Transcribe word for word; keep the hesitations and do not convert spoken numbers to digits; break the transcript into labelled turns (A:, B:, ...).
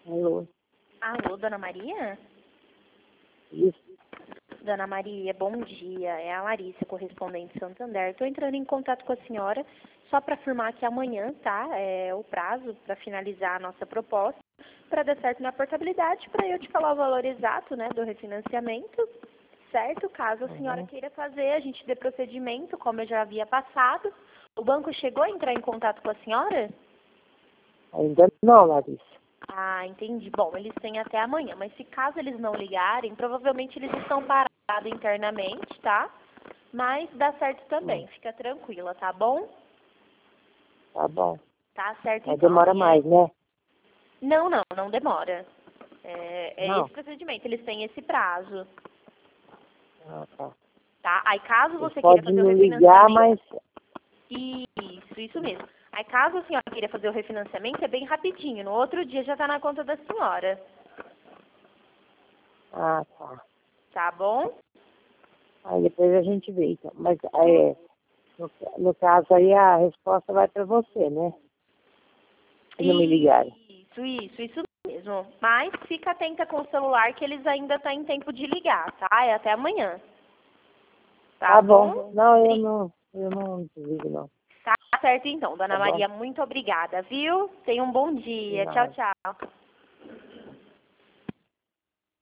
A: Alô?
B: Alô, Dona Maria?
A: Isso.
B: Dona Maria, bom dia. É a Larissa, correspondente Santander. Estou entrando em contato com a senhora só para afirmar que amanhã, tá? É o prazo para finalizar a nossa proposta, para dar certo na portabilidade, para eu te falar o valor exato, né, do refinanciamento, certo? Caso a senhora
A: Uhum.
B: queira fazer, a gente dê procedimento, como eu já havia passado. O banco chegou a entrar em contato com a senhora?
A: Ainda não, Larissa.
B: Ah, entendi. Bom, eles têm até amanhã, mas se caso eles não ligarem, provavelmente eles estão parados internamente, tá? Mas dá certo também,
A: Hum,
B: fica tranquila, tá bom?
A: Tá bom.
B: Tá certo
A: Mas
B: então.
A: demora
B: Amanhã.
A: mais, né?
B: Não, não, não demora. É, é esse
A: Não.
B: procedimento, eles têm esse prazo,
A: Ah, tá.
B: tá? Aí caso
A: Eles
B: você queira
A: podem
B: fazer o
A: me ligar,
B: refinanciamento,
A: mas...
B: isso, isso mesmo. Aí caso a senhora queira fazer o refinanciamento, é bem rapidinho. No outro dia já tá na conta da senhora,
A: Ah, tá.
B: tá bom?
A: Aí depois a gente vê, então. Mas, é, no, no caso aí, a resposta vai para você, né? Se não me ligarem.
B: Isso, isso, isso mesmo. Mas fica atenta com o celular que eles ainda estão em tempo de ligar, tá? É até amanhã. Tá
A: Tá bom.
B: bom?
A: Não, eu
B: Bri-
A: não, eu não desligo, não.
B: Tá certo então,
A: Tá
B: Dona
A: bom?
B: Maria. Muito obrigada, viu? Tenha um bom
A: De
B: dia. Tchau,
A: nada.
B: tchau.